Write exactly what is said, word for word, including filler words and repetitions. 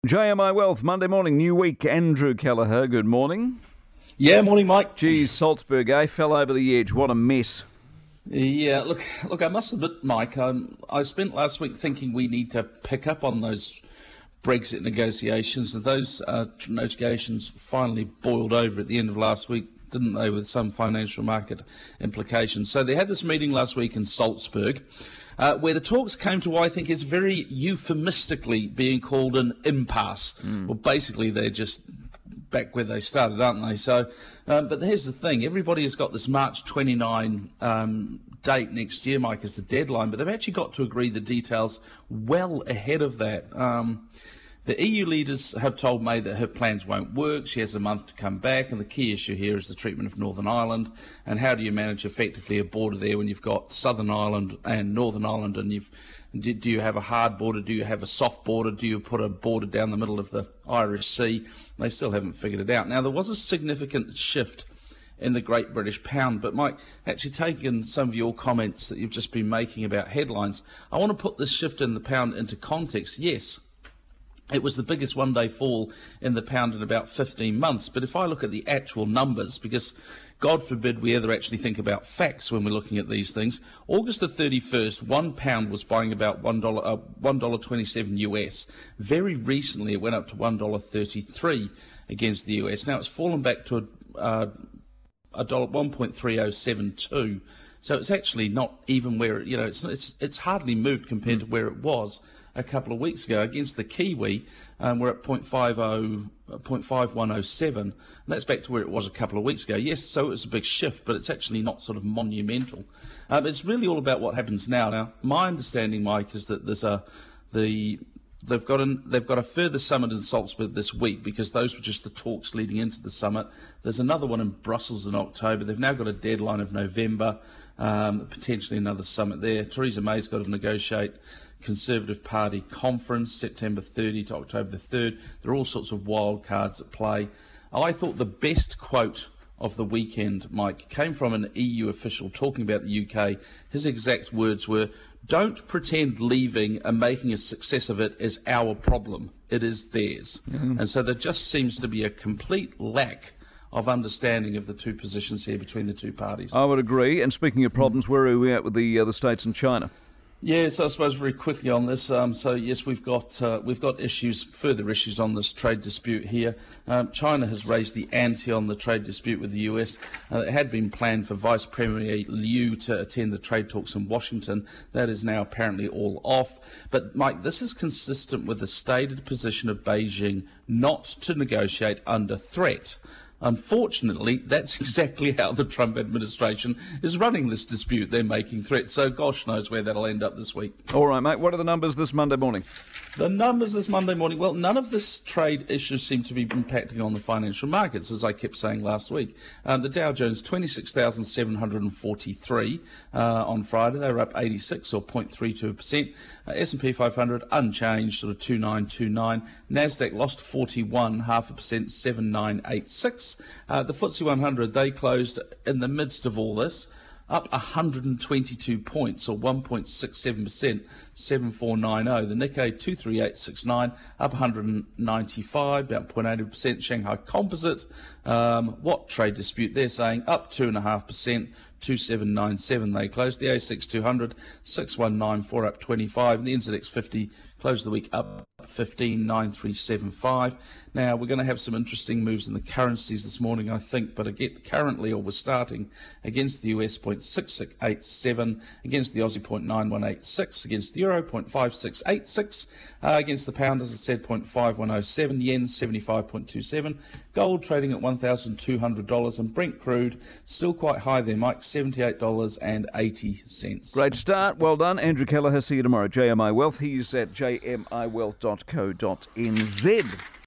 J M I Wealth, Monday morning, new week. Andrew Kelleher, good morning. Yeah, morning, Mike. Geez, Salzburg, eh? Fell over the edge. What a mess. Yeah, look, look. I must admit, Mike, um, I spent last week thinking we need to pick up on those Brexit negotiations, and those uh, negotiations finally boiled over at the end of last week, didn't they, with some financial market implications. So they had this meeting last week in Salzburg, uh, where the talks came to what I think is very euphemistically being called an impasse. Mm. Well, basically, they're just back where they started, aren't they? So, um, but here's the thing: everybody has got this March twenty-ninth um, date next year, Mike, as the deadline, but they've actually got to agree the details well ahead of that. Um, the E U leaders have told May that her plans won't work. She has a month to come back, and the key issue here is the treatment of Northern Ireland, and how do you manage effectively a border there when you've got Southern Ireland and Northern Ireland, and you've do, do you have a hard border, do you have a soft border, do you put a border down the middle of the Irish Sea? They still haven't figured it out. Now, there was a significant shift in the Great British Pound, but Mike, actually taking some of your comments that you've just been making about headlines, I want to put this shift in the pound into context. Yes, it was the biggest one-day fall in the pound in about fifteen months. But if I look at the actual numbers, because God forbid we ever actually think about facts when we're looking at these things, August the thirty-first, one pound was buying about one dollar, uh, one dollar twenty-seven U S. Very recently, it went up to one dollar thirty-three against the U S. Now it's fallen back to a, uh, a dollar one point three oh seven two. So it's actually not even where it, you know, it's it's it's hardly moved compared to where it was a couple of weeks ago. Against the Kiwi, um, we're at point five one oh seven, and that's back to where it was a couple of weeks ago. Yes, so it was a big shift, but it's actually not sort of monumental. Um, it's really all about what happens now. Now, my understanding, Mike, is that there's a the they've got an, they've got a further summit in Salzburg this week, because those were just the talks leading into the summit. There's another one in Brussels in October. They've now got a deadline of November, um, potentially another summit there. Theresa May's got to negotiate Conservative Party conference, September thirtieth to October the third. There are all sorts of wild cards at play. I thought the best quote of the weekend, Mike, came from an E U official talking about the U K. His exact words were, "Don't pretend leaving and making a success of it is our problem. It is theirs." Mm-hmm. And so there just seems to be a complete lack of understanding of the two positions here between the two parties. I would agree. And speaking of problems, where are we at with the, uh, the States and China? Yes, I suppose very quickly on this. Um, so yes, we've got uh, we've got issues, further issues on this trade dispute here. Um, China has raised the ante on the trade dispute with the U S. Uh, it had been planned for Vice Premier Liu to attend the trade talks in Washington. That is now apparently all off. But Mike, this is consistent with the stated position of Beijing not to negotiate under threat. Unfortunately, that's exactly how the Trump administration is running this dispute. They're making threats, so gosh knows where that'll end up this week. All right, mate, what are the numbers this Monday morning? The numbers this Monday morning, well, none of this trade issues seem to be impacting on the financial markets, as I kept saying last week. Um, the Dow Jones, twenty-six thousand seven hundred forty-three uh, on Friday. They were up eighty-six, or zero point three two percent. Uh, S and P five hundred, unchanged, sort of two nine two nine. NASDAQ lost forty-one, half a percent, seven nine eight six. Uh, the F T S E one hundred, they closed in the midst of all this, up one hundred twenty-two points, or one point six seven percent, seven four nine zero. The Nikkei two three eight six nine, up one hundred ninety-five, about zero point eight percent. Shanghai Composite, um, what trade dispute? They're saying up two point five percent, two seven nine seven. They closed. The A S X two hundred, six one nine four, up twenty-five. And the N Z X fifty closed the week up fifteen, nine three seven five. Now, we're going to have some interesting moves in the currencies this morning, I think, but again, currently, or we're starting against the U S, zero point six six eight seven, against the Aussie, zero point nine one eight six, against the Euro, zero point five six eight six, uh, against the Pound, as I said, zero point five one oh seven, Yen, seventy-five point two seven, Gold trading at one thousand two hundred dollars, and Brent crude still quite high there, Mike, seventy-eight dollars and eighty cents. Great start, well done. Andrew Kelleher, see you tomorrow. J M I Wealth, he's at j m i wealth dot co dot n z.